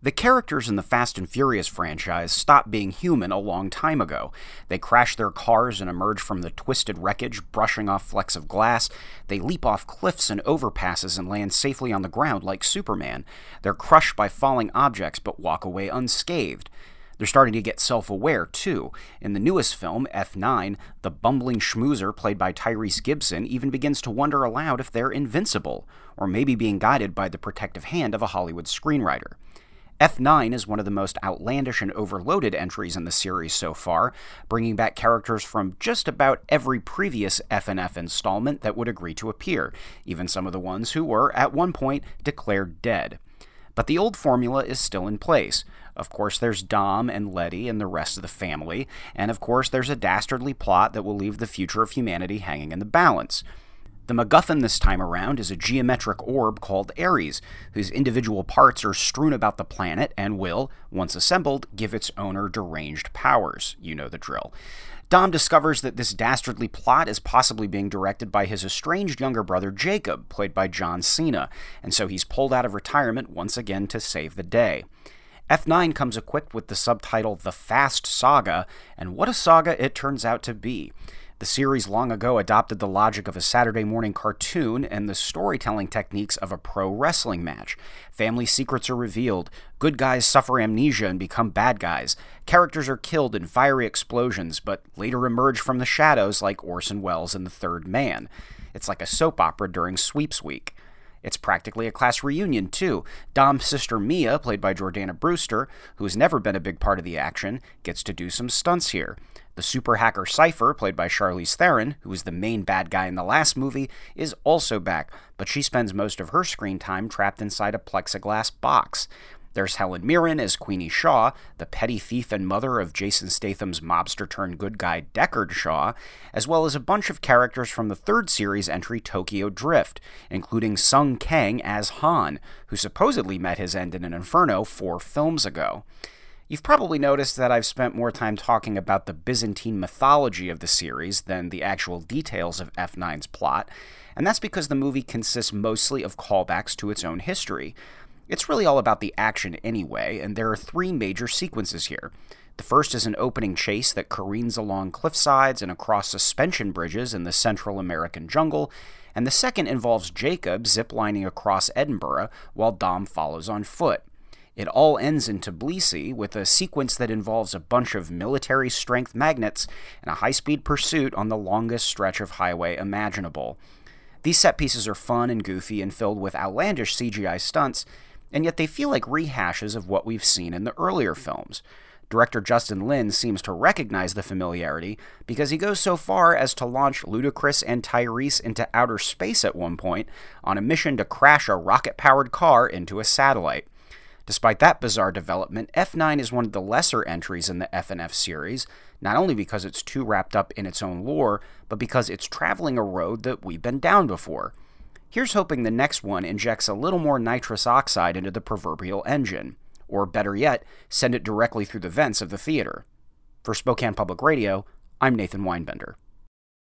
The characters in the Fast and Furious franchise stopped being human a long time ago. They crash their cars and emerge from the twisted wreckage, brushing off flecks of glass. They leap off cliffs and overpasses and land safely on the ground like Superman. They're crushed by falling objects but walk away unscathed. They're starting to get self-aware, too. In the newest film, F9, the bumbling schmoozer played by Tyrese Gibson even begins to wonder aloud if they're invincible, or maybe being guided by the protective hand of a Hollywood screenwriter. F9 is one of the most outlandish and overloaded entries in the series so far, bringing back characters from just about every previous F&F installment that would agree to appear, even some of the ones who were, at one point, declared dead. But the old formula is still in place. Of course, there's Dom and Letty and the rest of the family, and of course there's a dastardly plot that will leave the future of humanity hanging in the balance. The MacGuffin this time around is a geometric orb called Ares, whose individual parts are strewn about the planet and will, once assembled, give its owner deranged powers. You know the drill. Dom discovers that this dastardly plot is possibly being directed by his estranged younger brother Jacob, played by John Cena, and so he's pulled out of retirement once again to save the day. F9 comes equipped with the subtitle The Fast Saga, and what a saga it turns out to be. The series long ago adopted the logic of a Saturday morning cartoon and the storytelling techniques of a pro wrestling match. Family secrets are revealed, good guys suffer amnesia and become bad guys, characters are killed in fiery explosions but later emerge from the shadows like Orson Welles in The Third Man. It's like a soap opera during sweeps week. It's practically a class reunion, too. Dom's sister Mia, played by Jordana Brewster, who has never been a big part of the action, gets to do some stunts here. The super hacker Cypher, played by Charlize Theron, who was the main bad guy in the last movie, is also back, but she spends most of her screen time trapped inside a plexiglass box. There's Helen Mirren as Queenie Shaw, the petty thief and mother of Jason Statham's mobster-turned-good guy Deckard Shaw, as well as a bunch of characters from the third series entry Tokyo Drift, including Sung Kang as Han, who supposedly met his end in an inferno 4 films ago. You've probably noticed that I've spent more time talking about the Byzantine mythology of the series than the actual details of F9's plot, and that's because the movie consists mostly of callbacks to its own history. It's really all about the action anyway, and there are 3 major sequences here. The first is an opening chase that careens along cliffsides and across suspension bridges in the Central American jungle, and the second involves Jacob ziplining across Edinburgh while Dom follows on foot. It all ends in Tbilisi with a sequence that involves a bunch of military-strength magnets and a high-speed pursuit on the longest stretch of highway imaginable. These set pieces are fun and goofy and filled with outlandish CGI stunts, and yet they feel like rehashes of what we've seen in the earlier films. Director Justin Lin seems to recognize the familiarity because he goes so far as to launch Ludacris and Tyrese into outer space at one point on a mission to crash a rocket-powered car into a satellite. Despite that bizarre development, F9 is one of the lesser entries in the F&F series, not only because it's too wrapped up in its own lore, but because it's traveling a road that we've been down before. Here's hoping the next one injects a little more nitrous oxide into the proverbial engine, or better yet, send it directly through the vents of the theater. For Spokane Public Radio, I'm Nathan Weinbender.